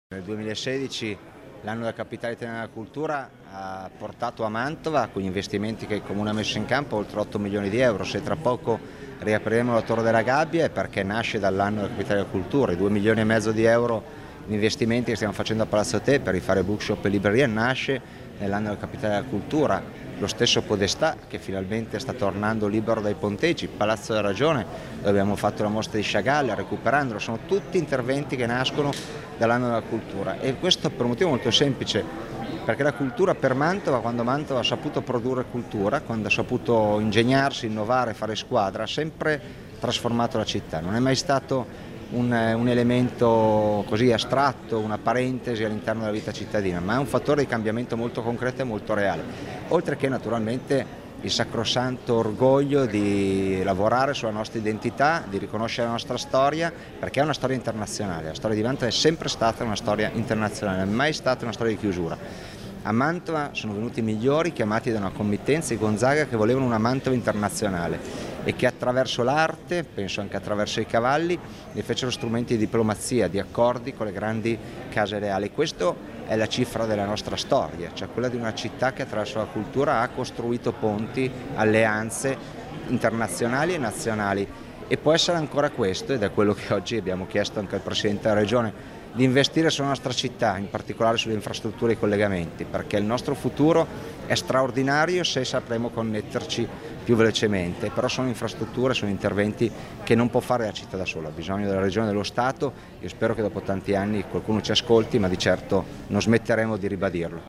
Nel 2016 l'anno della capitale italiana della cultura ha portato a Mantova, con gli investimenti che il Comune ha messo in campo, oltre 8 milioni di euro. Se tra poco riapriremo la Torre della Gabbia è perché nasce dall'anno della capitale della cultura. I 2 milioni e mezzo di euro di investimenti che stiamo facendo a Palazzo Te per rifare bookshop e libreria nasce nell'anno della capitale della cultura. Lo stesso Podestà, che finalmente sta tornando libero dai ponteggi, Palazzo della Ragione, dove abbiamo fatto la mostra di Chagall, recuperandolo. Sono tutti interventi che nascono dall'anno della cultura, e questo per un motivo molto semplice, perché la cultura per Mantova, quando Mantova ha saputo produrre cultura, quando ha saputo ingegnarsi, innovare, fare squadra, ha sempre trasformato la città. Non è mai stato un elemento così astratto, una parentesi all'interno della vita cittadina, ma è un fattore di cambiamento molto concreto e molto reale, oltre che naturalmente il sacrosanto orgoglio di lavorare sulla nostra identità, di riconoscere la nostra storia, perché è una storia internazionale. La storia di Mantova è sempre stata una storia internazionale, non è mai stata una storia di chiusura. A Mantova sono venuti i migliori, chiamati da una committenza, i Gonzaga, che volevano una Mantova internazionale e che attraverso l'arte, penso anche attraverso i cavalli, ne fecero strumenti di diplomazia, di accordi con le grandi case reali. Questo è la cifra della nostra storia, cioè quella di una città che attraverso la cultura ha costruito ponti, alleanze internazionali e nazionali, e può essere ancora questo, ed è quello che oggi abbiamo chiesto anche al Presidente della Regione, di investire sulla nostra città, in particolare sulle infrastrutture e i collegamenti, perché il nostro futuro è straordinario se sapremo connetterci più velocemente, però sono infrastrutture, sono interventi che non può fare la città da sola, ha bisogno della Regione e dello Stato. Io spero che dopo tanti anni qualcuno ci ascolti, ma di certo non smetteremo di ribadirlo.